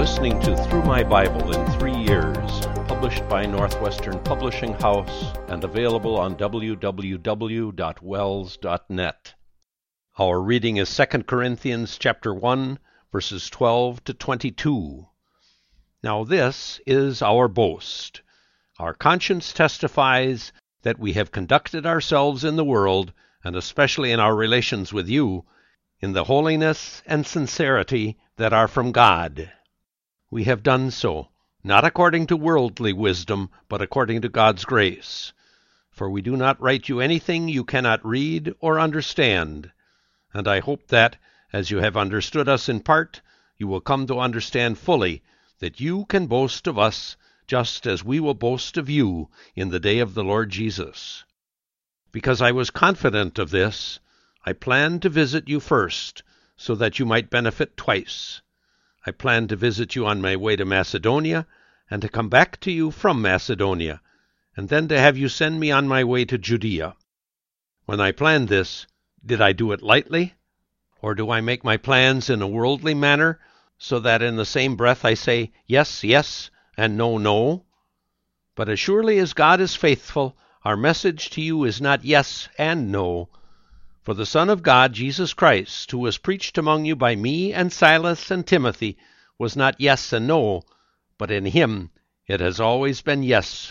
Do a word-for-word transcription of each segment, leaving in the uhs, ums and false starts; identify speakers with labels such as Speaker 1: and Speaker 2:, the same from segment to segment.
Speaker 1: listening to Through My Bible in Three Years, published by Northwestern Publishing House and available on w w w dot wells dot net. Our reading is Second Corinthians chapter one, verses twelve to twenty-two. Now this is our boast. Our conscience testifies that we have conducted ourselves in the world, and especially in our relations with you, in the holiness and sincerity that are from God. We have done so, not according to worldly wisdom, but according to God's grace. For we do not write you anything you cannot read or understand. And I hope that, as you have understood us in part, you will come to understand fully that you can boast of us just as we will boast of you in the day of the Lord Jesus. Because I was confident of this, I planned to visit you first, so that you might benefit twice. I planned to visit you on my way to Macedonia, and to come back to you from Macedonia, and then to have you send me on my way to Judea. When I planned this, did I do it lightly? Or do I make my plans in a worldly manner, so that in the same breath I say, yes, yes, and no, no? But as surely as God is faithful, our message to you is not yes and no. For the Son of God, Jesus Christ, who was preached among you by me and Silas and Timothy, was not yes and no, but in him it has always been yes.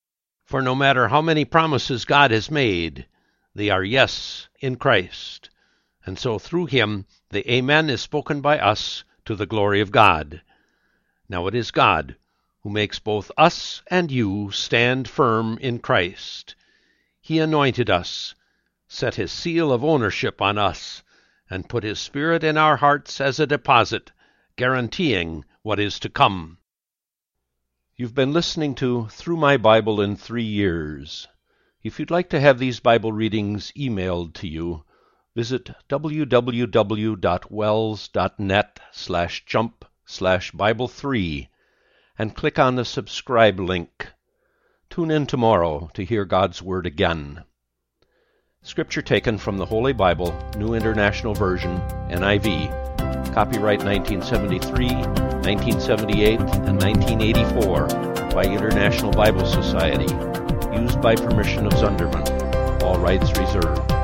Speaker 1: For no matter how many promises God has made, they are yes in Christ. And so through him the Amen is spoken by us to the glory of God. Now it is God who makes both us and you stand firm in Christ. He anointed us, set his seal of ownership on us, and put his Spirit in our hearts as a deposit, guaranteeing what is to come. You've been listening to Through My Bible in Three Years. If you'd like to have these Bible readings emailed to you, visit w w w dot wells dot net slash jump slash Bible three and click on the subscribe link. Tune in tomorrow to hear God's Word again. Scripture taken from the Holy Bible, New International Version, N I V, copyright nineteen seventy-three, nineteen seventy-eight, and nineteen eighty-four by International Bible Society, used by permission of Zunderman. All rights reserved.